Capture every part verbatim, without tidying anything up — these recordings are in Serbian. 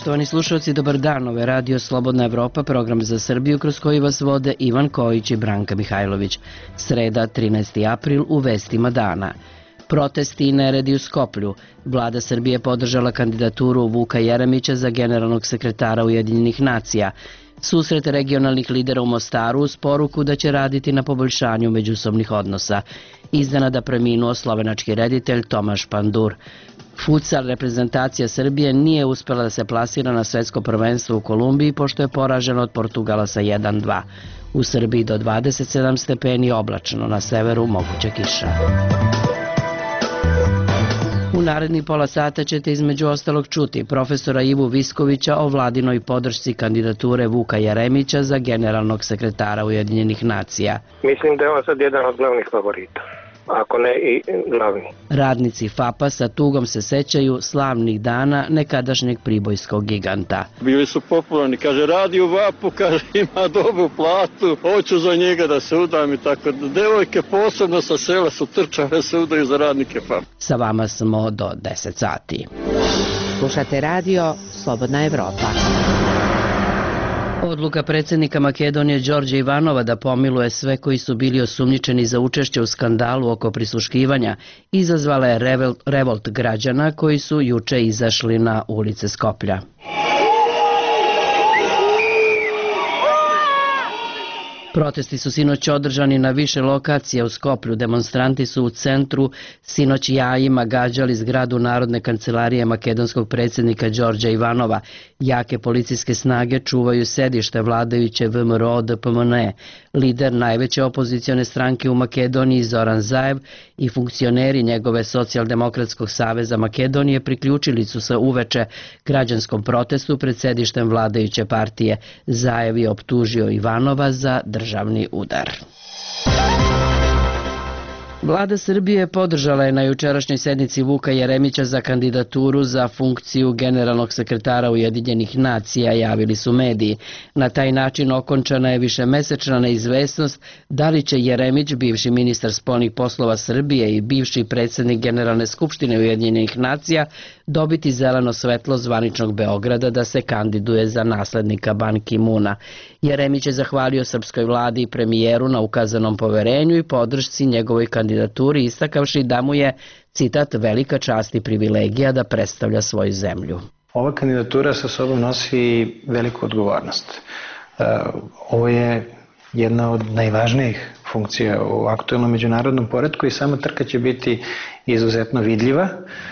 Poštovani slušalci, dobar dan. Ovo je Radio Slobodna Evropa, program za Srbiju kroz koji vas vode Ivan Kojić i Branka Mihajlović. Sreda, trinaesti april, u vestima dana. Protesti i neredi u Skoplju. Vlada Srbije podržala kandidaturu Vuka Jeremića za generalnog sekretara Ujedinjenih nacija. Susret regionalnih lidera u Mostaru uz poruku da će raditi na poboljšanju međusobnih odnosa. Iznenada preminuo slovenački reditelj Tomaš Pandur. Futsal reprezentacija Srbije nije uspela da se plasira na svetsko prvenstvo u Kolumbiji pošto je poražena od Portugala sa jedan dva. U Srbiji do dvadeset sedam stepeni oblačno, na severu moguća kiša. U narednih pola sata ćete između ostalog čuti profesora Ivu Viskovića o vladinoj podršci kandidature Vuka Jeremića za generalnog sekretara Ujedinjenih nacija. Mislim da je on sad jedan od glavnih favorita, ako ne i glavni. Radnici FAP-a sa tugom se sećaju slavnih dana nekadašnjeg pribojskog giganta. Bili su popularni, kaže radi u VAP-u, kaže ima dobru platu, hoću za njega da se udam i tako. Devojke posebno sa sela su trčale da se udaju za radnike FAP. Sa vama smo do deset sati. Slušate radio Slobodna Evropa. Odluka predsjednika Makedonije Đorđa Ivanova da pomiluje sve koji su bili osumnjičeni za učešće u skandalu oko prisluškivanja izazvala je revolt, revolt građana koji su juče izašli na ulice Skoplja. Protesti su sinoć održani na više lokacija u Skoplju. Demonstranti su u centru sinoć jajima gađali zgradu Narodne kancelarije makedonskog predsjednika Đorđa Ivanova. Jake policijske snage čuvaju sedište vladajuće V M R O D P M N E. Lider najveće opozicione stranke u Makedoniji Zoran Zaev i funkcioneri njegove Socijaldemokratskog saveza Makedonije priključili su se uveče građanskom protestu pred sedištem vladajuće partije. Zaev je optužio Ivanova za državni udar. Vlada Srbije podržala je na jučerašnjoj sednici Vuka Jeremića za kandidaturu za funkciju generalnog sekretara Ujedinjenih nacija, javili su mediji. Na taj način okončana je višemesečna neizvesnost da li će Jeremić, bivši ministar spoljnih poslova Srbije i bivši predsjednik Generalne skupštine Ujedinjenih nacija, dobiti zeleno svetlo zvaničnog Beograda da se kandiduje za naslednika Ban Ki-muna. Jeremić je zahvalio srpskoj vladi i premijeru na ukazanom poverenju i podršci njegovoj kandidaturi, istakavši da mu je, citat, velika čast i privilegija da predstavlja svoju zemlju. Ova kandidatura sa sobom nosi veliku odgovornost. Ovo je jedna od najvažnijih funkcija u aktuelnom međunarodnom poretku i sama trka će biti izuzetno vidljiva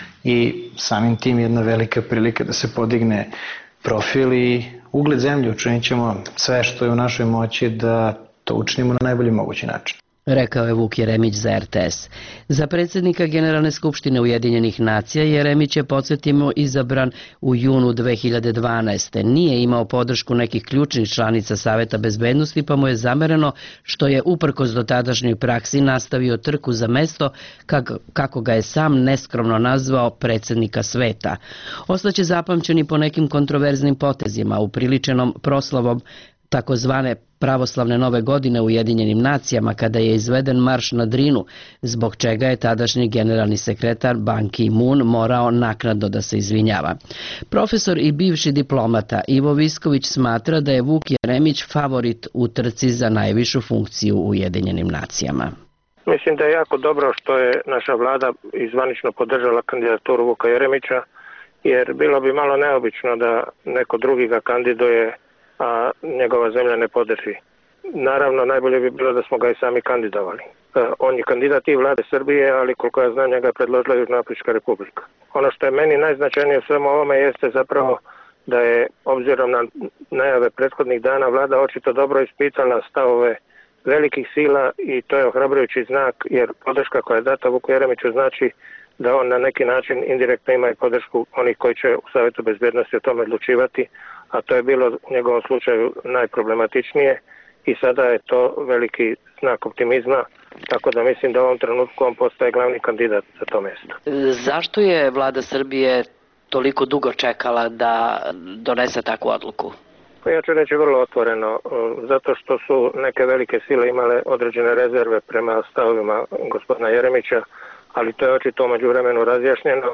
i samim tim jedna velika prilika da se podigne profil i ugled zemlje. Učinit ćemo sve što je u našoj moći da to učinimo na najbolji mogući način. Rekao je Vuk Jeremić za R T S. Za predsjednika Generalne skupštine Ujedinjenih nacija Jeremić je, podsjetimo, izabran u junu dve hiljade dvanaeste. Nije imao podršku nekih ključnih članica Saveta bezbednosti, pa mu je zamereno što je uprkos dotadašnjoj praksi nastavio trku za mesto, kako ga je sam neskromno nazvao, predsjednika sveta. Ostaće zapamćeni po nekim kontroverznim potezima, upriličenom proslavom takozvane pravoslavne nove godine u Ujedinjenim nacijama kada je izveden marš na Drinu, zbog čega je tadašnji generalni sekretar Ban Ki-mun morao naknadno da se izvinjava. Profesor i bivši diplomata Ivo Visković smatra da je Vuk Jeremić favorit u trci za najvišu funkciju u Ujedinjenim nacijama. Mislim da je jako dobro što je naša vlada izvanično podržala kandidaturu Vuka Jeremića, jer bilo bi malo neobično da neko drugi ga kandiduje, a njegova zemlja ne podrži. Naravno, najbolje bi bilo da smo ga i sami kandidovali. On je kandidat i vlade Srbije, ali koliko ja znam, njega je predložila Južnoafrička republika. Ono što je meni najznačajnije u svemu ovome jeste zapravo da je, obzirom na najave prethodnih dana, vlada očito dobro ispitala stavove velikih sila i to je ohrabrujući znak, jer podrška koja je data Vuku Jeremiću znači da on na neki način indirektno ima i podršku onih koji će u Savetu bezbednosti o tome odlučivati, a to je bilo u njegovom slučaju najproblematičnije i sada je to veliki znak optimizma, tako da mislim da u ovom trenutku on postaje glavni kandidat za to mjesto. Zašto je vlada Srbije toliko dugo čekala da donese takvu odluku? Pa ja ću reći vrlo otvoreno, zato što su neke velike sile imale određene rezerve prema stavovima gospodina Jeremića, ali to je očito u međuvremenu razjašnjeno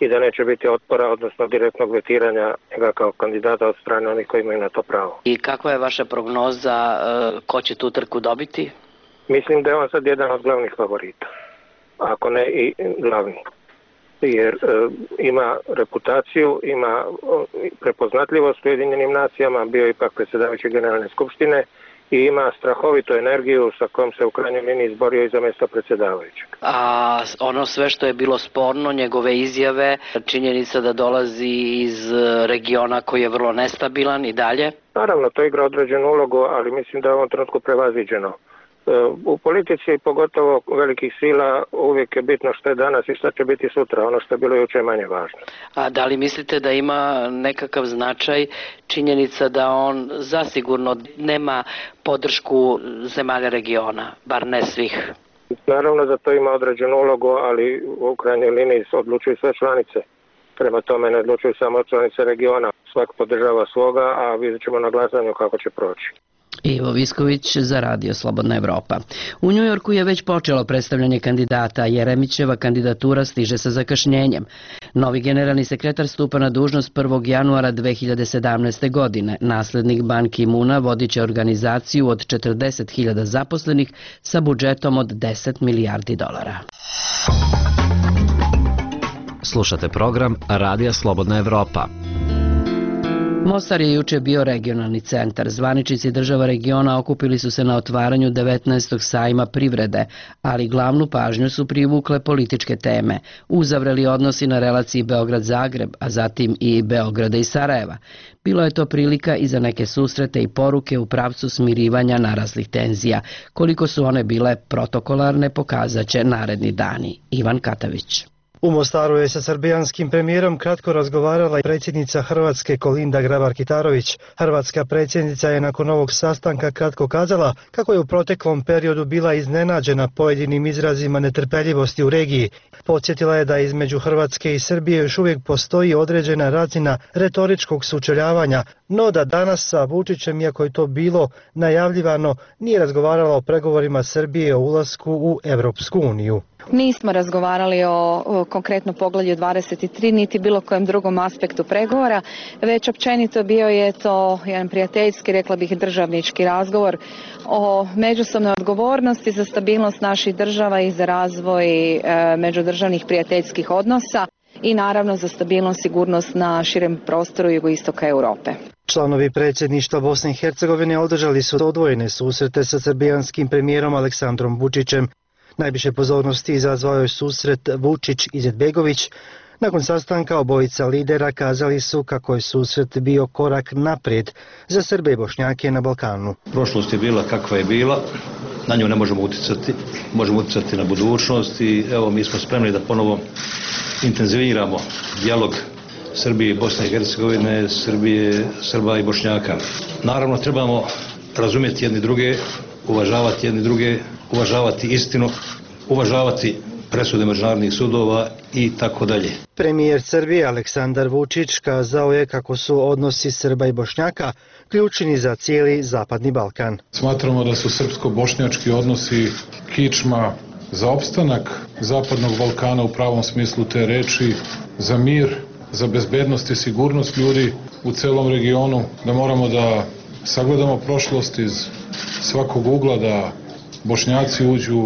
i da neće biti otpora, odnosno direktnog vetiranja njega kao kandidata od strane onih koji imaju na to pravo. I kakva je vaša prognoza, ko će tu trku dobiti? Mislim da je on sad jedan od glavnih favorita, ako ne i glavni. Jer e, ima reputaciju, ima prepoznatljivost u Ujedinjenim nacijama, bio ipak predsjedavajući Generalne skupštine i ima strahovitu energiju sa kojom se u krajnjoj liniji izborio i za mjesto predsjedavajućeg. A ono sve što je bilo sporno, njegove izjave, činjenica da dolazi iz regiona koji je vrlo nestabilan i dalje? Naravno, to igra određenu ulogu, ali mislim da je u ovom trenutku prevaziđeno. U politici, pogotovo velikih sila, uvijek je bitno što je danas i što će biti sutra, ono što je bilo jučer manje važno. A da li mislite da ima nekakav značaj činjenica da on zasigurno nema podršku zemalja regiona, bar ne svih? Naravno da to ima određenu ulogu, ali u krajnjoj liniji odlučuju sve članice. Prema tome ne odlučuju samo članice regiona. Svak podržava svoga, a vidjet ćemo na glasanju kako će proći. Ivo Visković za Radio Slobodna Evropa. U Njujorku je već počelo predstavljanje kandidata, a Jeremićeva kandidatura stiže sa zakašnjenjem. Novi generalni sekretar stupa na dužnost prvog januara dve hiljade sedamnaeste. godine. Naslednik Ban Ki-muna vodit će organizaciju od četrdeset hiljada zaposlenih sa budžetom od deset milijardi dolara. Slušate program Radija Slobodna Evropa. Mostar je juče bio regionalni centar. Zvaničnici država regiona okupili su se na otvaranju devetnaestog sajma privrede, ali glavnu pažnju su privukle političke teme. Uzavreli odnosi na relaciji Beograd-Zagreb, a zatim i Beograda i Sarajeva. Bilo je to prilika i za neke susrete i poruke u pravcu smirivanja naraslih tenzija. Koliko su one bile protokolarne, pokazaće naredni dani. Ivan Katavić. U Mostaru je sa srbijanskim premijerom kratko razgovarala i predsjednica Hrvatske Kolinda Grabar-Kitarović. Hrvatska predsjednica je nakon ovog sastanka kratko kazala kako je u proteklom periodu bila iznenađena pojedinim izrazima netrpeljivosti u regiji. Podsjetila je da između Hrvatske i Srbije još uvijek postoji određena razina retoričkog sučeljavanja, no da danas sa Vučićem, iako je to bilo najavljivano, nije razgovarala o pregovorima Srbije o ulasku u Europsku uniju. Nismo razgovarali o, o konkretno poglavlju dvadeset tri niti bilo kojem drugom aspektu pregovora, već općenito bio je to jedan prijateljski, rekla bih državnički razgovor o međusobnoj odgovornosti za stabilnost naših država i za razvoj e, međudržavnih prijateljskih odnosa i naravno za stabilnost i sigurnost na širem prostoru jugoistoka Europe. Članovi predsjedništva Bosne i Hercegovine održali su odvojene susrete sa srbijanskim premijerom Aleksandrom Vučićem. Najviše pozornosti izazvao je susret Vučić-Izetbegović. Nakon sastanka obojica lidera kazali su kako je susret bio korak naprijed za Srbe i Bošnjake na Balkanu. Prošlost je bila kakva je bila, na nju ne možemo utjecati, možemo utjecati na budućnost i evo mi smo spremni da ponovo intenziviramo dijalog Srbije i Bosne i Hercegovine, Srbije, Srba i Bošnjaka. Naravno trebamo razumjeti jedni druge, uvažavati jedni druge, uvažavati istinu, uvažavati presude međunarodnih sudova i tako dalje. Premijer Srbije Aleksandar Vučić kazao je kako su odnosi Srba i Bošnjaka ključni za cijeli Zapadni Balkan. Smatramo da su srpsko-bošnjački odnosi kičma za opstanak Zapadnog Balkana u pravom smislu te reči, za mir, za bezbednost i sigurnost ljudi u celom regionu, da moramo da sagledamo prošlost iz svakog ugla, da Bošnjaci uđu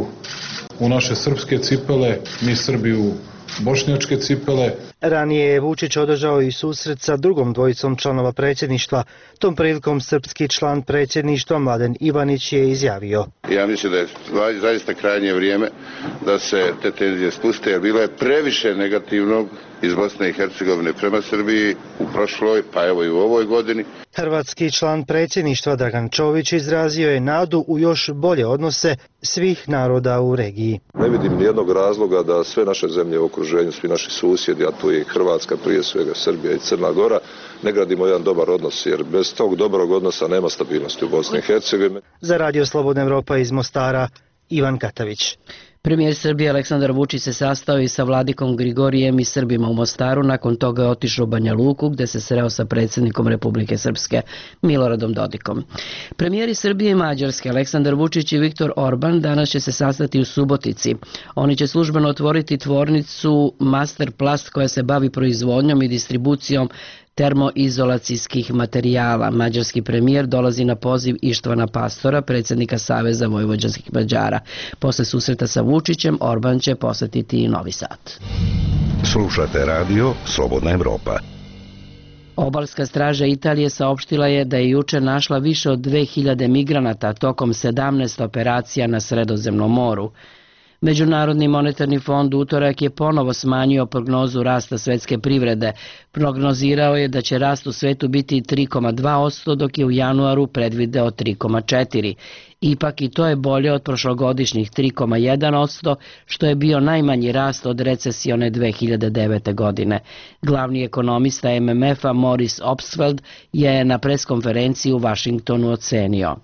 u naše srpske cipele, mi Srbi u bošnjačke cipele. Ranije je Vučić održao i susret sa drugom dvojicom članova predsjedništva. Tom prilikom srpski član predsjedništva Mladen Ivanić je izjavio: Ja mislim da je zaista krajnje vrijeme da se te tenzije spuste, jer bilo je previše negativnog iz Bosne i Hercegovine prema Srbiji u prošloj, pa evo i u ovoj godini. Hrvatski član predsjedništva Dragan Čović izrazio je nadu u još bolje odnose svih naroda u regiji. Ne vidim nijednog razloga da sve naše zemlje u okruženju, svi naši susjedi, a tu je i Hrvatska, prije svega Srbija i Crna Gora, ne gradimo jedan dobar odnos, jer bez tog dobrog odnosa nema stabilnosti u Bosni i Hercegovini. Za Radio Slobodna Evropa iz Mostara, Ivan Katavić. Premijer Srbije Aleksandar Vučić se sastao i sa vladikom Grigorijem i Srbima u Mostaru, nakon toga je otišao u Banja Luku gde se sreo sa predsjednikom Republike Srpske Miloradom Dodikom. Premijeri Srbije i Mađarske Aleksandar Vučić i Viktor Orban danas će se sastati u Subotici. Oni će službeno otvoriti tvornicu Masterplast koja se bavi proizvodnjom i distribucijom termoizolacijskih materijala. Mađarski premijer dolazi na poziv Ištvana Pastora, predsjednika Saveza vojvođanskih Mađara. Posle susreta sa Vučićem, Orban će posetiti i Novi Sad. Slušate radio Slobodna Evropa. Obalska straža Italije saopštila je da je juče našla više od dve hiljade migranata tokom sedamnaest operacija na Sredozemnom moru. Međunarodni monetarni fond utorak je ponovo smanjio prognozu rasta svetske privrede. Prognozirao je da će rast u svetu biti tri zarez dva posto, dok je u januaru predvideo tri zarez četiri posto. Ipak i to je bolje od prošlogodišnjih tri zarez jedan posto, što je bio najmanji rast od recesione dve hiljade devete. godine. Glavni ekonomista M M F-a Maurice Obstfeld je na preskonferenciji u Vašingtonu ocenio: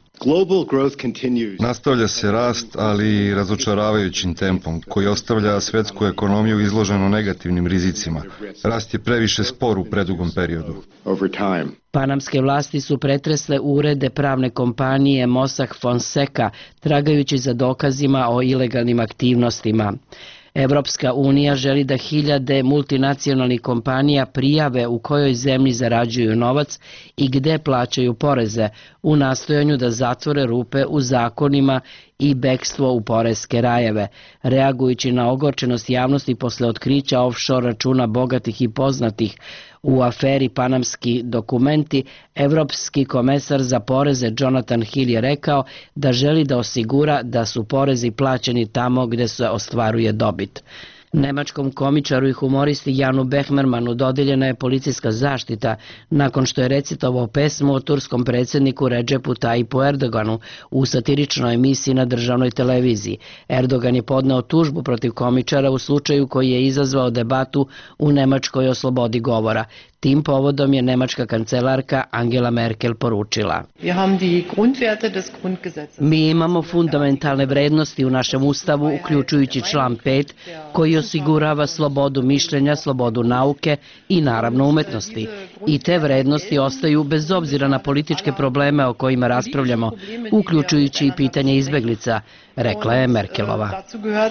Nastavlja se rast, ali i razočaravajućim tempom, koji ostavlja svetsku ekonomiju izloženu negativnim rizicima. Rast je previše spor u predugom periodu. Panamske vlasti su pretresle urede pravne kompanije Mossack Fonseca, tragajući za dokazima o ilegalnim aktivnostima. Evropska unija želi da hiljade multinacionalnih kompanija prijave u kojoj zemlji zarađuju novac i gde plaćaju poreze, u nastojanju da zatvore rupe u zakonima i bekstvo u poreske rajeve. Reagujući na ogorčenost javnosti posle otkrića offshore računa bogatih i poznatih u aferi Panamski dokumenti, evropski komesar za poreze Jonathan Hill je rekao da želi da osigura da su porezi plaćeni tamo gde se ostvaruje dobit. Nemačkom komičaru i humoristi Janu Behmermanu dodeljena je policijska zaštita nakon što je recitovao pesmu o turskom predsjedniku Redžepu Tayipu Erdoganu u satiričnoj emisiji na državnoj televiziji. Erdogan je podneo tužbu protiv komičara u slučaju koji je izazvao debatu u Nemačkoj o slobodi govora. Tim povodom je nemačka kancelarka Angela Merkel poručila: Mi imamo fundamentalne vrednosti u našem ustavu, uključujući član pet, koji osigurava slobodu mišljenja, slobodu nauke i naravno umetnosti. I te vrednosti ostaju bez obzira na političke probleme o kojima raspravljamo, uključujući i pitanje izbeglica, rekla je Merkelova.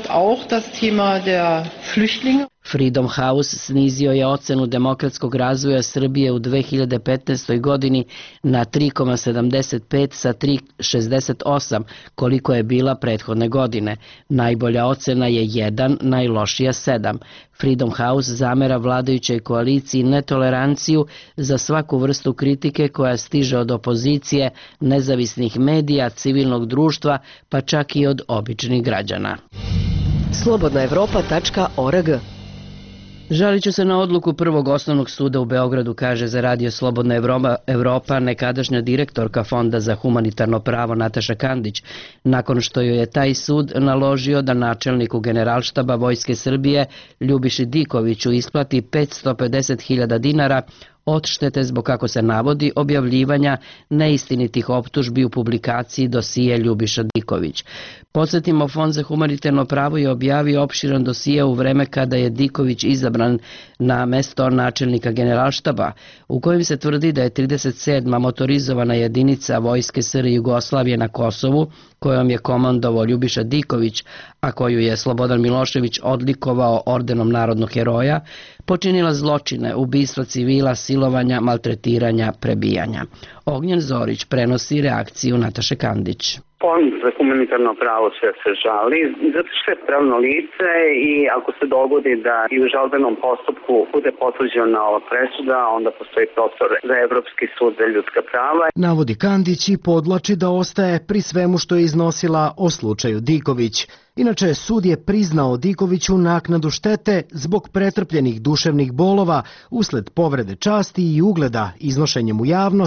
Freedom House snizio je ocenu demokratskog razvoja Srbije u dve hiljade petnaestoj. godini na tri zarez sedamdeset pet sa tri zarez šezdeset osam, koliko je bila prethodne godine. Najbolja ocena je jedan, najlošija sedam. Freedom House zamera vladajućoj koaliciji netoleranciju za svaku vrstu kritike koja stiže od opozicije, nezavisnih medija, civilnog društva, pa čak i od običnih građana. slobodna evropa tačka org. Žalit ću se na odluku Prvog osnovnog suda u Beogradu, kaže za radio Slobodna Evropa nekadašnja direktorka Fonda za humanitarno pravo Nataša Kandić, nakon što joj je taj sud naložio da načelniku Generalštaba Vojske Srbije Ljubiši Dikoviću isplati petsto pedeset hiljada dinara odštete zbog, kako se navodi, objavljivanja neistinitih optužbi u publikaciji dosije Ljubiša Diković. Podsjetimo, Fond za humanitarno pravo je objavio opširan dosije u vreme kada je Diković izabran na mesto načelnika Generalštaba, u kojem se tvrdi da je trideset sedma motorizovana jedinica Vojske S R Jugoslavije na Kosovu, kojom je komandovao Ljubiša Diković, a koju je Slobodan Milošević odlikovao ordenom narodnog heroja, počinila zločine, ubistva civila, silovanja, maltretiranja, prebijanja. Ognjen Zorić prenosi reakciju Nataše Kandić. Fond za humanitarno pravo sve se žali, zato što je pravno lice i ako se dogodi da i u žalbenom postupku bude potvrđena ova presuda, onda postoji prostor za Evropski sud za ljudska prava. Navodi Kandić i podlači da ostaje pri svemu što je iznosila o slučaju Diković. Inače, sud je priznao Dikoviću naknadu štete zbog pretrpljenih duševnih bolova usled povrede časti i ugleda iznošenjem u javnost netačnih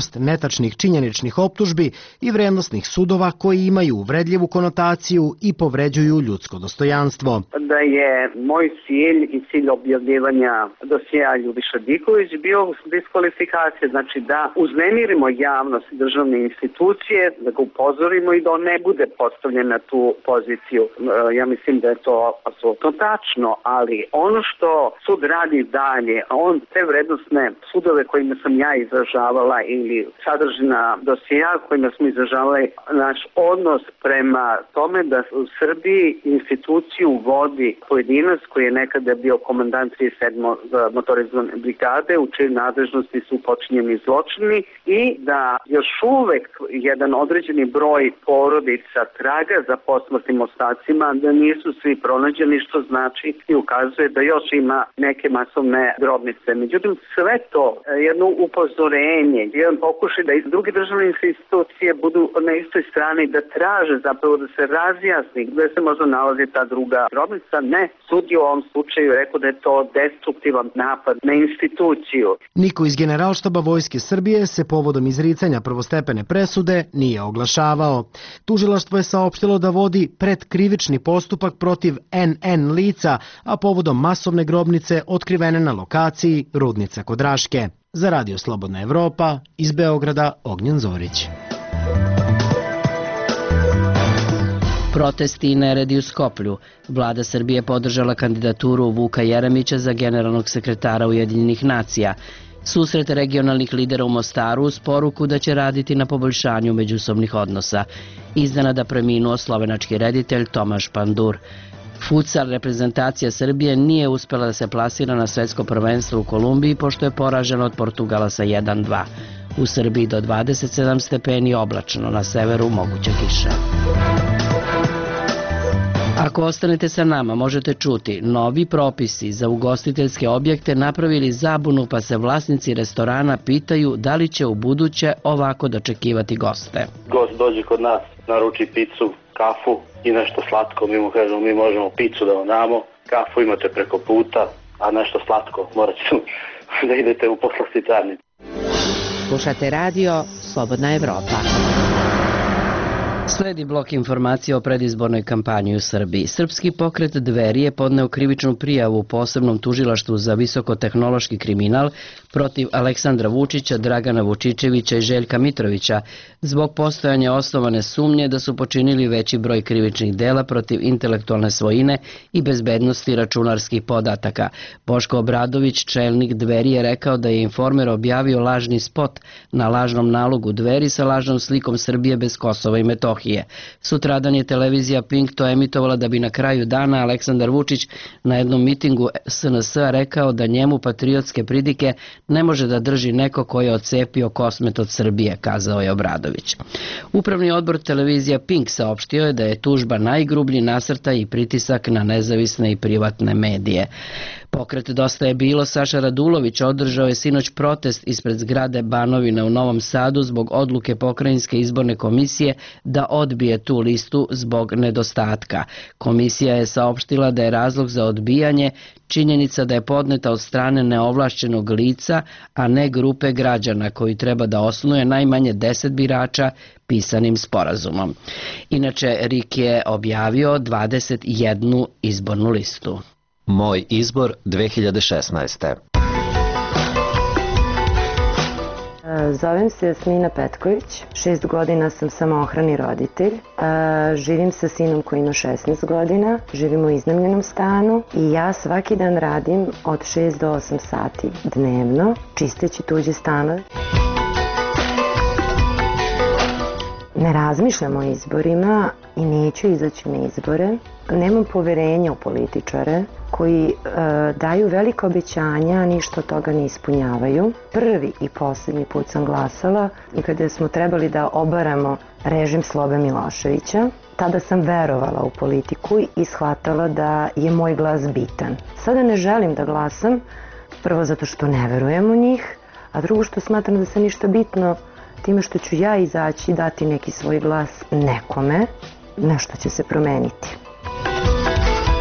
netačnih činjeničnih optužbi i vrednosnih sudova koji imaju uvredljivu konotaciju i povređuju ljudsko dostojanstvo. Da je moj cilj i cilj objavljivanja dosjea Ljubiša Diković bio diskvalifikacija, znači da uznemirimo javnost državne institucije, da ga upozorimo i da on ne bude postavljen na tu poziciju. Ja mislim da je to apsolutno tačno, ali ono što sud radi dalje, on te vrednostne sudove kojima sam ja izražavala ili sadržina dosjea kojima smo izražavali naš odnos prema tome da u Srbiji instituciju vodi pojedinac koji je nekada bio komandant trideset sedme motorizovane brigade u čijoj nadležnosti su počinjeni zločini i da još uvek jedan određeni broj porodica traga za posmrtnim ostacima, da nisu svi pronađeni, što znači i ukazuje da još ima neke masovne grobnice. Međutim, sve to jedno upozorenje, jedan pokušaj da i druge državne institucije budu na istoj strani, da traže zapravo da se razjasni gde se možda nalazi ta druga grobnica. Ne, sud je u ovom slučaju rekao da je to destruktivan napad na instituciju. Niko iz Generalštaba Vojske Srbije se povodom izricanja prvostepene presude nije oglašavao. Tužilaštvo je saopštilo da vodi predkrivični postupak protiv en en lica, a povodom masovne grobnice otkrivene na lokaciji Rudnica kod Raške. Za Radio Slobodna Evropa, iz Beograda, Ognjen Zorić. Protesti i neredi u Skoplju. Vlada Srbije podržala kandidaturu Vuka Jeremića za generalnog sekretara Ujedinjenih nacija. Susret regionalnih lidera u Mostaru uz poruku da će raditi na poboljšanju međusobnih odnosa. Iznenada preminuo slovenački reditelj Tomaš Pandur. Futsal reprezentacija Srbije nije uspela da se plasira na svetsko prvenstvo u Kolumbiji pošto je poražena od Portugala sa jedan dva. U Srbiji do dvadeset sedam stepeni oblačno, na severu moguća kiša. Ako ostanete sa nama, možete čuti novi propisi za ugostiteljske objekte napravili zabunu pa se vlasnici restorana pitaju da li će u buduće ovako dočekivati goste. Gost dođe kod nas, naruči picu, kafu i nešto slatko, mi mu kažemo mi možemo picu da vam damo, kafu imate preko puta, a nešto slatko morat ću da idete u poslastičarnicu. Slušate radio Slobodna Evropa. Sledi blok informacija o predizbornoj kampanji u Srbiji. Srpski pokret Dveri je podneo krivičnu prijavu u posebnom tužilaštvu za visokotehnološki kriminal protiv Aleksandra Vučića, Dragana Vučićevića i Željka Mitrovića zbog postojanja osnovane sumnje da su počinili veći broj krivičnih dela protiv intelektualne svojine i bezbednosti računarskih podataka. Boško Obradović, čelnik Dveri, je rekao da je Informer objavio lažni spot na lažnom nalogu Dveri sa lažnom slikom Srbije bez Kosova i Metohije. Sutradan je televizija Pink to emitovala da bi na kraju dana Aleksandar Vučić na jednom mitingu es en es-a rekao da njemu patriotske pridike ne može da drži neko ko je odcepio Kosmet od Srbije, kazao je Obradović. Upravni odbor televizija Pink saopštio je da je tužba najgrublji nasrtaj i pritisak na nezavisne i privatne medije. Pokret Dosta je bilo Saša Radulović održao je sinoć protest ispred zgrade Banovina u Novom Sadu zbog odluke Pokrajinske izborne komisije da odbije tu listu zbog nedostatka. Komisija je saopštila da je razlog za odbijanje činjenica da je podneta od strane neovlašćenog lica, a ne grupe građana koji treba da osnuje najmanje deset birača pisanim sporazumom. Inače, R I K je objavio dvadeset jednu izbornu listu. Moj izbor dve hiljade šesnaeste. Zovem se Jasmina Petković, šest godina sam samohrani roditelj, živim sa sinom koji ima šesnaest godina, živim u iznajmljenom stanu i ja svaki dan radim od šest do osam sati dnevno, čisteći tuđe stanove. Ne razmišljam o izborima i neću izaći na izbore. Nemam poverenja u političare koji e, daju velike obećanja, a ništa od toga ne ispunjavaju. Prvi i posljednji put sam glasala kada smo trebali da obaramo režim Slobe Miloševića. Tada sam verovala u politiku i shvatala da je moj glas bitan. Sada ne želim da glasam, prvo zato što ne verujem u njih, a drugo što smatram da se ništa bitno time što ću ja izaći i dati neki svoj glas nekome, nešto će se promeniti.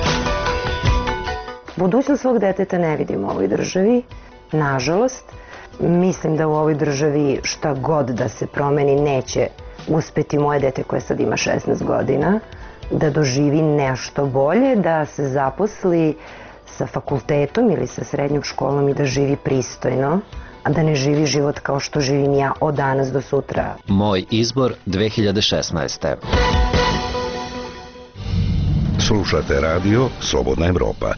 Budućnost svog deteta ne vidim u ovoj državi, nažalost, Mislim da u ovoj državi šta god da se promeni neće uspeti moje dete koje sad ima šesnaest godina da doživi nešto bolje, da se zaposli sa fakultetom ili sa srednjom školom i da živi pristojno, a da ne živi život kao što živim ja od danas do sutra. Moj izbor dve hiljade šesnaeste. Slušate radio Slobodna Evropa.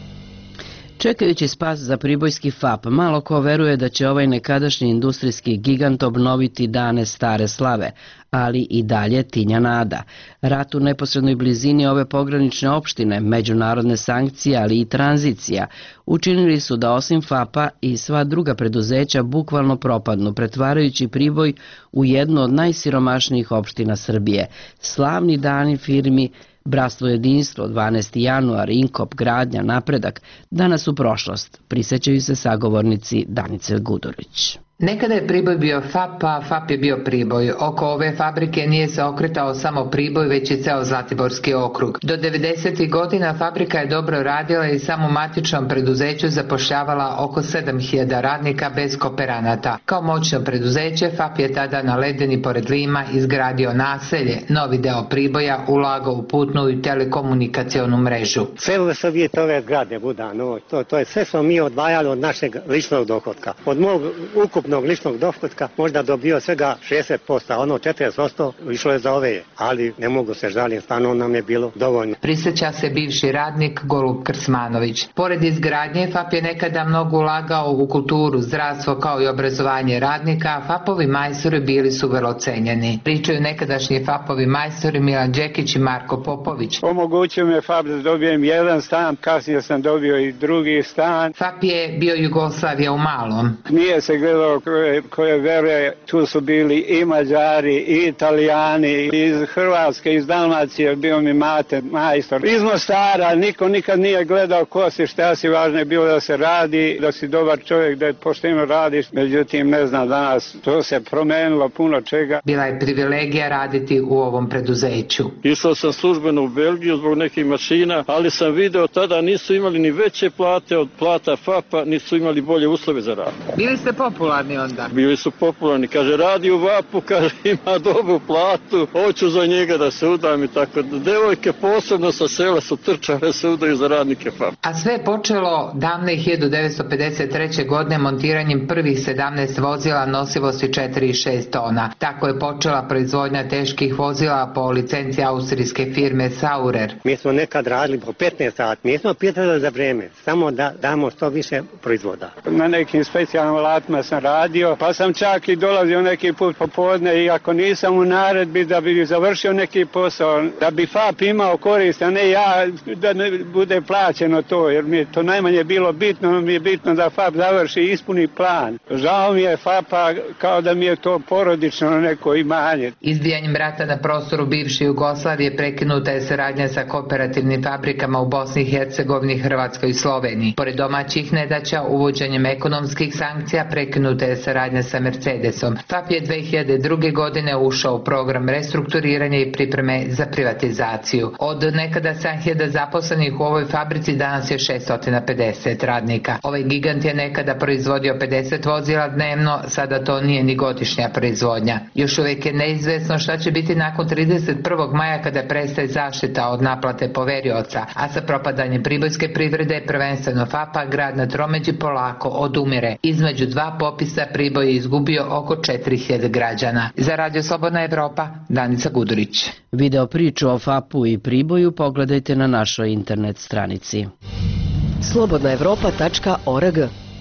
Čekajući spas za pribojski F A P, malo ko veruje da će ovaj nekadašnji industrijski gigant obnoviti dane stare slave, ali i dalje tinja nada. Rat u neposrednoj blizini ove pogranične opštine, međunarodne sankcije, ali i tranzicija, učinili su da osim F A P-a i sva druga preduzeća bukvalno propadnu, pretvarajući Priboj u jednu od najsiromašnijih opština Srbije. Slavni dani firmi Bratstvo jedinstvo, dvanaesti januar, Inkop, Gradnja, Napredak, danas u prošlost, prisjećaju se sagovornici Danice Gudurić. Nekada je Priboj bio F A P, a F A P je bio Priboj. Oko ove fabrike nije se okretao samo Priboj, već i ceo Zlatiborski okrug. Do devedesetih godina fabrika je dobro radila i samo u matičnom preduzeću zapošljavala oko sedam hiljada radnika bez kooperanata. Kao moćno preduzeće, F A P je tada na Ledeni pored Lima izgradio naselje, novi deo Priboja, ulagao u putnu i telekomunikacionu mrežu. Celo Srbije tove zgrade, Budano, to, to je sve smo mi odvajali od našeg ličnog dohotka. Od mog ukupnog ličnog dohotka možda dobio svega šezdeset posto, a ono četrdeset posto išlo je za ove, ali ne mogu se žalim, stvarno nam je bilo dovoljno. Prisjeća se bivši radnik Golub Krsmanović. Pored izgradnje, F A P je nekada mnogo ulagao u kulturu, zdravstvo kao i obrazovanje radnika, a F A P-ovi majstori bili su vrlo cenjeni. Pričaju nekadašnji F A P-ovi majstori Milan Đekić i Marko Popović. Omogućio me F A P da dobijem jedan stan, kasnije sam dobio i drugi stan. F A P je bio Jugoslavija u malom. Nije se gledalo koje, koje veruje, tu su bili i Mađari, i Italijani, iz Hrvatske, iz Dalmacije, bio mi mate, majstor. Iz Mostara, niko nikad nije gledao ko si, šta si, važno je bilo da se radi, da si dobar čovjek, da pošteno radiš, međutim ne znam danas, to se promenilo puno čega. Bila je privilegija raditi u ovom preduzeću. Išao sam službeno u Belgiju zbog nekih mašina, ali sam video tada nisu imali ni veće plate od plata F A P-a, nisu imali bolje uslove za rad. Bili ste popularni onda? Bili su popularni, kaže radi u V A P-u, kaže ima dobru platu, hoću za njega da se udam i tako. Devojke posebno sa sela su trčale se udaju za radnike F A P. A sve je počelo davne hiljadu devetsto pedeset treće. godine montiranjem prvih sedamnaest vozila nosivosti četiri i šest tona. Tako je počela proizvodnja teških vozila po licenci austrijske firme Saurer. Mi smo nekad radili po petnaest sati, nismo pitali za vreme, samo da damo što više proizvoda. Na nekim specijalnim alatima sam radio, pa sam čak i dolazio neki put popodne i ako nisam u naredbi da bi završio neki posao, da bi F A P imao korist, a ne ja da ne bude plaćeno to, jer mi je to najmanje bilo bitno, mi je bitno da F A P završi i ispuni plan. Žao mi je F A P-a kao da mi je to porodično neko imanje. Izbijanjem rata na prostoru bivše Jugoslavije prekinuta je saradnja sa kooperativnim fabrikama u Bosni i Hercegovini, Hrvatskoj i Sloveniji. Pored domaćih nedaća, uvođenjem ekonomskih sankcija prekinuta je saradnja sa Mercedesom. F A P je dve hiljade druge. godine ušao u program restrukturiranja i pripreme za privatizaciju. Od nekada sedam hiljada zaposlenih u ovoj fabrici danas je šesto pedeset radnika. Ovaj gigant je nekada proizvodio pedeset vozila dnevno, sada to nije ni godišnja proizvodnja. Još uvijek je neizvesno šta će biti nakon trideset prvog maja kada prestaje zaštita od naplate poverioca, a sa propadanjem pribojske privrede, prvenstveno F A P-a, grad na tromeđi polako odumire. Između dva popisa Priboj je izgubio oko četiri hiljade građana. Za Radio Slobodna Evropa, Danica Gudurić. Video priču o F A P-u i Priboju pogledajte na našoj internet stranici. slobodna evropa tačka org.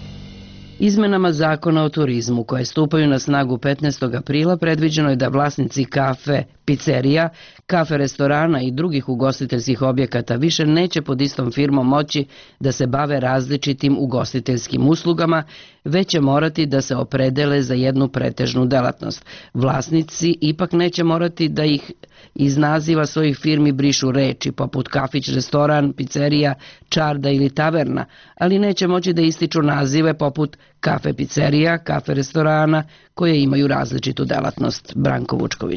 Izmenama zakona o turizmu koje stupaju na snagu petnaestog aprila predviđeno je da vlasnici kafe, pizzerija, kafe restorana i drugih ugostiteljskih objekata više neće pod istom firmom moći da se bave različitim ugostiteljskim uslugama, već će morati da se opredele za jednu pretežnu delatnost. Vlasnici ipak neće morati da ih iz naziva svojih firmi brišu reči poput kafić, restoran, pizzerija, čarda ili taverna, ali neće moći da ističu nazive poput kafe pizzerija, kafe restorana koje imaju različitu delatnost. Branko Vučković.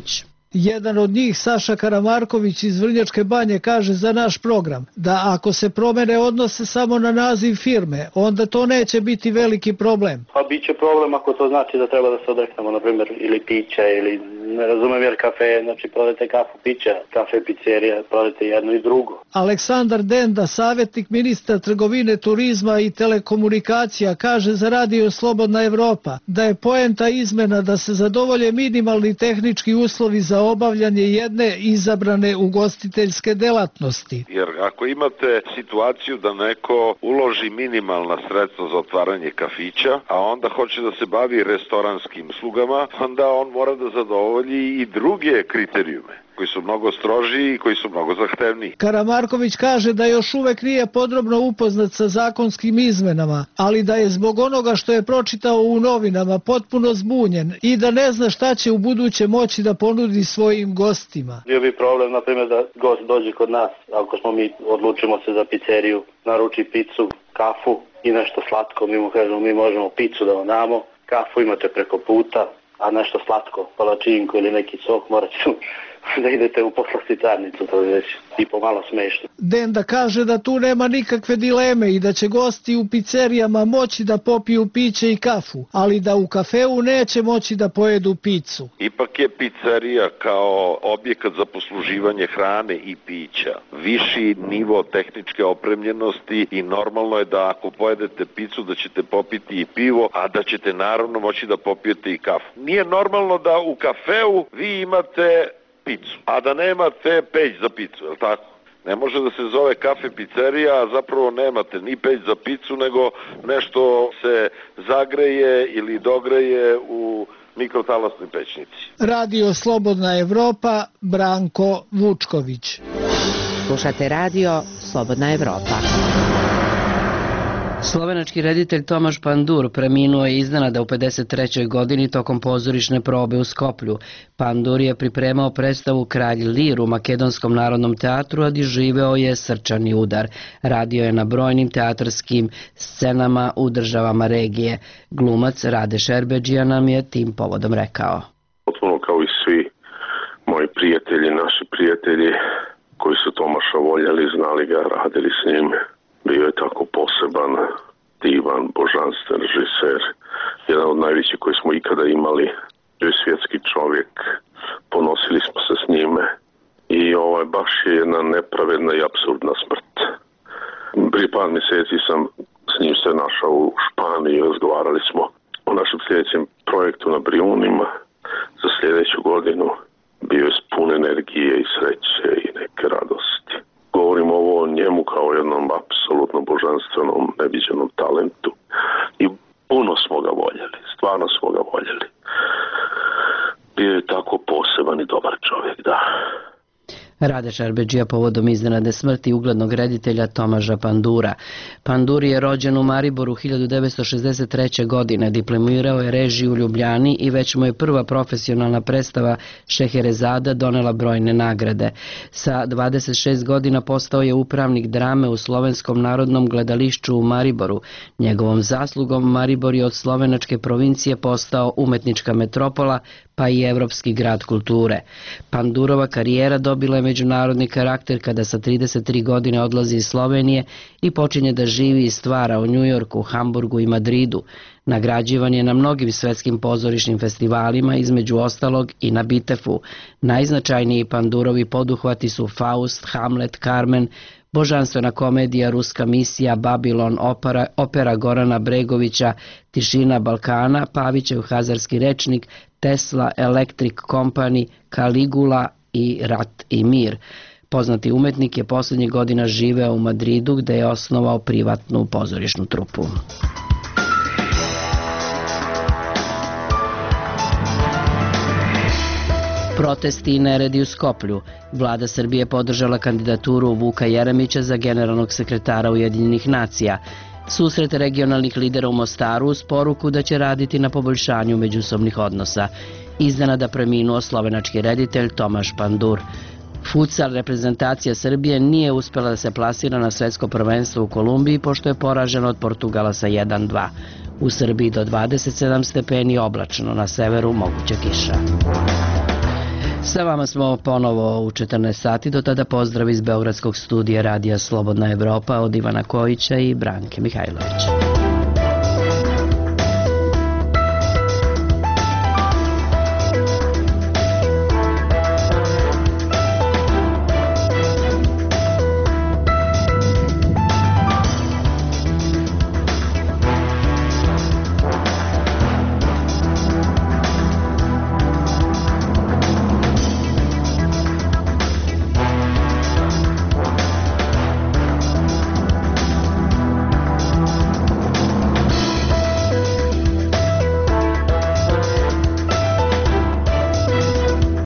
Jedan od njih, Saša Karamarković iz Vrnjačke Banje, kaže za naš program da ako se promene odnose samo na naziv firme, onda to neće biti veliki problem. Pa bit će problem ako to znači da treba da se odreknemo, na primjer, ili pića, ili ne razumem jer kafe, znači prodajte kafu, pića, kafe, pizzerija, prodajte jedno i drugo. Aleksandar Denda, savjetnik ministra trgovine, turizma i telekomunikacija, kaže za Radio Slobodna Evropa da je poenta izmena da se zadovolje minimalni tehnički uslovi za obavljanje jedne izabrane ugostiteljske delatnosti. Jer ako imate situaciju da neko uloži minimalna sredstva za otvaranje kafića, a onda hoće da se bavi restoranskim uslugama, onda on mora da zadovolji i druge kriterijume koji su mnogo strožiji i koji su mnogo zahtevniji. Karamarković kaže da još uvek nije podrobno upoznat sa zakonskim izmenama, ali da je zbog onoga što je pročitao u novinama potpuno zbunjen i da ne zna šta će u buduće moći da ponudi svojim gostima. Bio bi problem, na primjer, da gost dođe kod nas, ako smo mi odlučimo se za pizzeriju, naruči picu, kafu i nešto slatko, mi mu kažemo mi možemo picu da vam damo, kafu imate preko puta, a nešto slatko, palačinku ili neki sok, morat ću da idete u poslastičarnicu, to je već i pomalo smešno. Denda kaže da tu nema nikakve dileme i da će gosti u pizzerijama moći da popiju piće i kafu, ali da u kafeu neće moći da pojedu picu. Ipak je pizzerija kao objekat za posluživanje hrane i pića viši nivo tehničke opremljenosti i normalno je da ako pojedete picu da ćete popiti i pivo, a da ćete naravno moći da popijete i kafu. Nije normalno da u kafeu vi imate picu, a da nemate peć za picu, je li tako? Ne može da se zove kafe pizzerija, a zapravo nemate ni peć za picu, nego nešto se zagreje ili dogreje u mikrotalasnoj pećnici. Radio Slobodna Evropa, Branko Vučković. Slušate radio Slobodna Evropa. Slovenački reditelj Tomaš Pandur preminuo je iznenada u pedeset trećoj godini tokom pozorišne probe u Skoplju. Pandur je pripremao predstavu Kralj Lir u Makedonskom narodnom teatru, a doživeo je srčani udar. Radio je na brojnim teatarskim scenama u državama regije. Glumac Rade Šerbedžija nam je tim povodom rekao. Potpuno kao i svi moji prijatelji, naši prijatelji koji su Tomaša voljeli, znali ga, radili s njim. Bio je tako poseban, divan, božanstven režiser, jedan od najvećih koji smo ikada imali. Bio je svjetski čovjek, ponosili smo se s njime i ovaj, baš je jedna nepravedna i apsurdna smrt. Prije par mjeseci sam s njim se našao u Španiji i razgovarali smo o našem sljedećem projektu na Brijunima za sljedeću godinu. Bio je pun energije i sreće i neke radosti. Govorimo ovo o njemu kao jednom apsolutno božanstvenom, neviđenom talentu i puno smo ga voljeli, stvarno smo ga voljeli. Bio je tako poseban i dobar čovjek, da. Rade Šerbedžija povodom iznenadne smrti uglednog reditelja Tomaža Pandura. Pandur je rođen u Mariboru hiljadu devetsto šezdeset treće. godine, diplomirao je režiju u Ljubljani i već mu je prva profesionalna predstava Šeherezada donela brojne nagrade. Sa dvadeset šest godina postao je upravnik drame u Slovenskom narodnom gledališću u Mariboru. Njegovom zaslugom Maribor je od slovenačke provincije postao umetnička metropola, pa i evropski grad kulture. Pandurova karijera dobila je međunarodni karakter kada sa trideset tri godine odlazi iz Slovenije i počinje da živi i stvara u Njujorku, Hamburgu i Madridu. Nagrađivan je na mnogim svetskim pozorišnim festivalima, između ostalog i na Bitefu. Najznačajniji Pandurovi poduhvati su Faust, Hamlet, Carmen, božanstvena komedija Ruska misija, Babilon, opera, opera Gorana Bregovića, Tišina Balkana, Pavićev Hazarski rečnik, Tesla, Electric Company, Caligula i Rat i mir. Poznati umetnik je posljednjih godina živeo u Madridu gde je osnovao privatnu pozorišnu trupu. Protesti i neredi u Skoplju. Vlada Srbije podržala kandidaturu Vuka Jeremića za generalnog sekretara Ujedinjenih nacija. Susret regionalnih lidera u Mostaru uz poruku da će raditi na poboljšanju međusobnih odnosa. Iznenada preminuo slovenački reditelj Tomaš Pandur. Futsal reprezentacija Srbije nije uspjela da se plasira na svetsko prvenstvo u Kolumbiji pošto je poražena od Portugala sa jedan dva. U Srbiji do dvadeset sedam stepeni oblačno, na severu moguća kiša. Sa vama smo ponovo u četrnaest sati, do tada pozdrav iz Beogradskog studija Radija Slobodna Evropa od Ivana Kojića i Branke Mihajlovića.